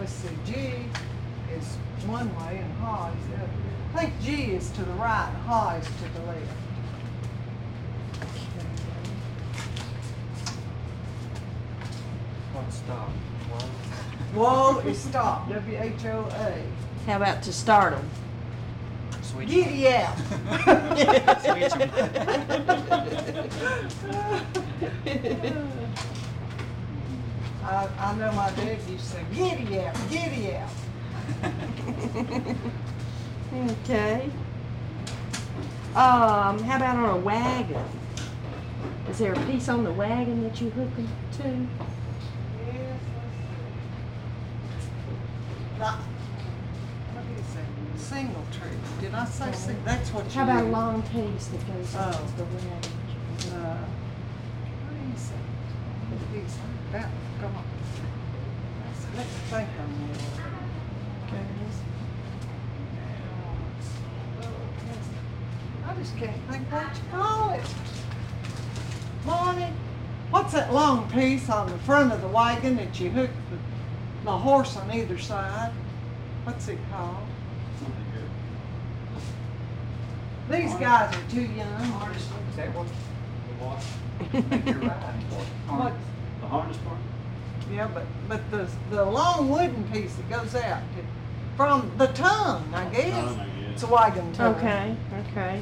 let's see, G is one way and Ha is the other. I think G is to the right and Ha is to the left. What stop? Whoa is stop, W-H-O-A. How about to start them? Switch. Giddy out. Switch 'em. I know my dad used to say, giddy out, giddy out. Okay. How about on a wagon? Is there a piece on the wagon that you hook them to? Yes, let's see. What is that? Single tree. Did I say single? That's what you How about a use. long piece that goes Oh. off the wagon? What do you say? Piece like that. Come on. Let's think on this. Okay. I just can't think what you call it. Monty, what's that long piece on the front of the wagon that you hook the horse on either side? What's it called? These guys are too young. Harness, is that what? The what? You're right. What? The harness part? Yeah, but the long wooden piece that goes out from the tongue, I guess. Tongue, I guess. It's a wagon tongue. Okay, okay.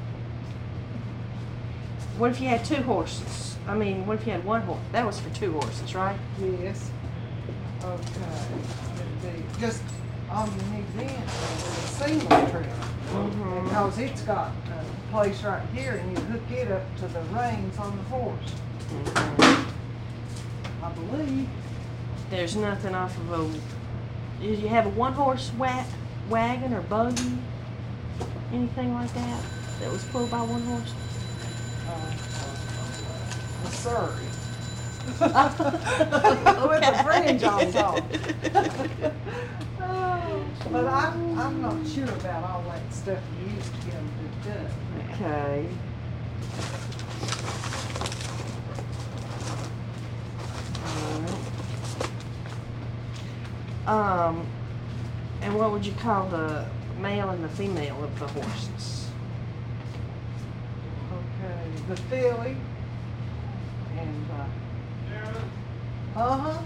What if you had two horses? I mean, what if you had one horse? That was for two horses, right? Yes. Okay. Just all you need then is a single tree. Mm-hmm. Because it's got a place right here and you hook it up to the reins on the horse. I believe. There's nothing off of a. Did you have a one-horse wagon or buggy? Anything like that that was pulled by one horse? Missouri. With a fringe on top. But I'm not sure about all that stuff you used to get them to do. Okay. And what would you call the male and the female of the horses? Okay, the filly and uh-huh.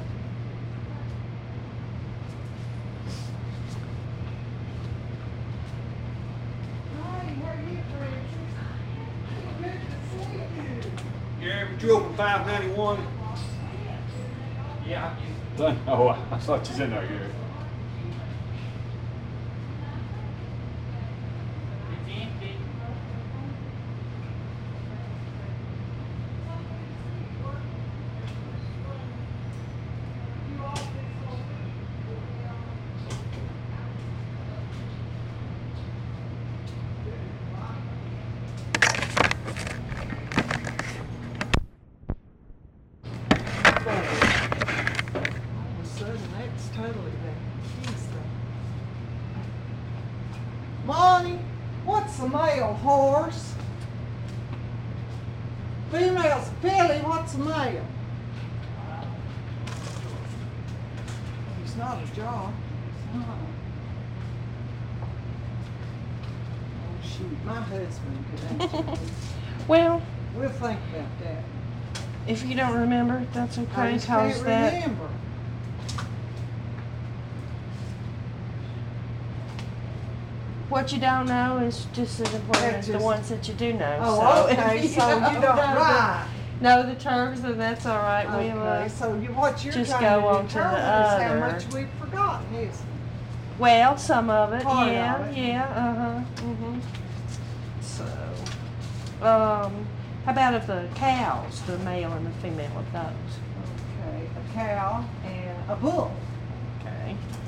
Hi, how are you, Francis? Good to see you. Gary, would you open 591? Yeah. Oh, I thought you said no, Gary. All of a sudden, that's totally confused. Monty, what's the male horse? Female's a filly, what's the male? He's not a jock. He's not. Oh, shoot, my husband could answer this. Well, We'll think about that. if you don't remember, that's I okay. just Cause can't that remember. what you don't know is just as important as the just- ones that you do know. Oh, so okay, so you don't, right. know the terms, and that's all right. We'll Okay, so what you're just trying go to on to the determine is how other. much we've forgotten, isn't it? well, some of it, Part yeah, of it. yeah, So, how about of the cows, the male and the female of those? Okay, a cow and a bull. Okay.